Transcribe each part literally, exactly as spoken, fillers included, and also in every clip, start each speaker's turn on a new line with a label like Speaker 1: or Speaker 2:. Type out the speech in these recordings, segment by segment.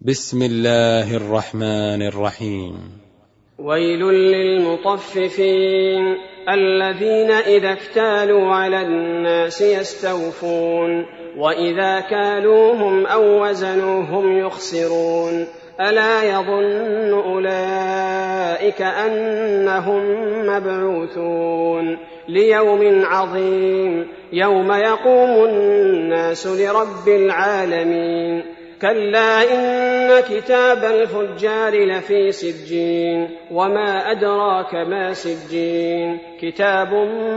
Speaker 1: بسم الله الرحمن الرحيم.
Speaker 2: ويل للمطففين الذين إذا اكتالوا على الناس يستوفون وإذا كالوهم أو وزنوهم يخسرون ألا يظن أولئك أنهم مبعوثون ليوم عظيم يوم يقوم الناس لرب العالمين كلا إن كتاب الفجار لفي سجين وما أدراك ما سجين كتاب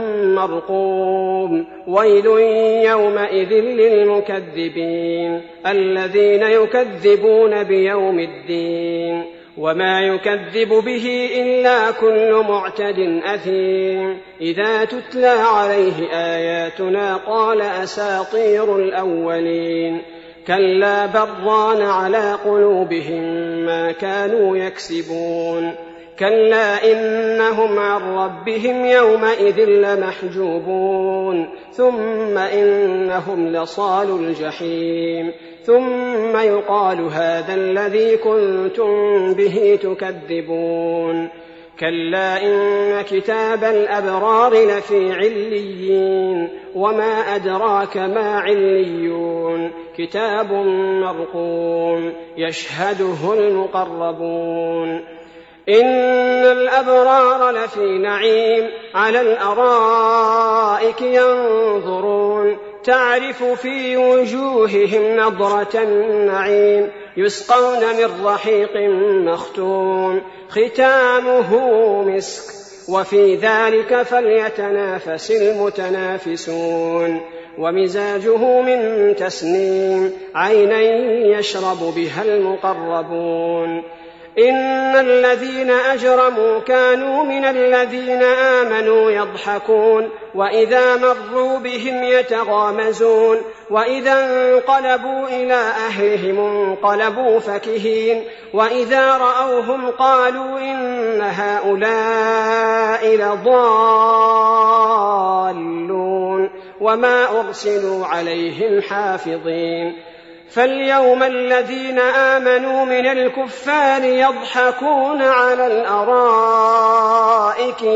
Speaker 2: مرقوم ويل يومئذ للمكذبين الذين يكذبون بيوم الدين وما يكذب به إلا كل معتد أثيم إذا تتلى عليه آياتنا قال أساطير الأولين كلا بران على قلوبهم ما كانوا يكسبون كلا إنهم عن ربهم يومئذ لمحجوبون ثم إنهم لصالوا الجحيم ثم يقال هذا الذي كنتم به تكذبون كلا إن كتاب الأبرار لفي عليين وما أدراك ما عليون كتاب مرقوم يشهده المقربون إن الأبرار لفي نعيم على الأرائك ينظرون تعرف في وجوههم نضرة النعيم يسقون من رحيق مختوم ختامه مسك وفي ذلك فليتنافس المتنافسون ومزاجه من تسنيم عينا يشرب بها المقربون إن الذين أجرموا كانوا من الذين آمنوا يضحكون وإذا مروا بهم يتغامزون وإذا انقلبوا إلى أهلهم انقلبوا فكهين وإذا رأوهم قالوا إن هؤلاء لضالون وما أرسلوا عليهم حافظين فاليوم الذين آمنوا من الكفار يضحكون على الأرائك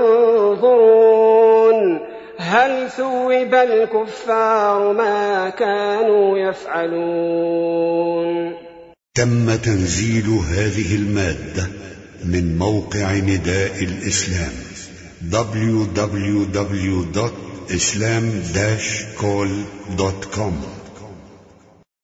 Speaker 2: ينظرون هل ثوب الكفار ما كانوا يفعلون.
Speaker 3: تم تنزيل هذه المادة من موقع نداء الإسلام دبليو دبليو دبليو دوت إسلام داش كول دوت كوم.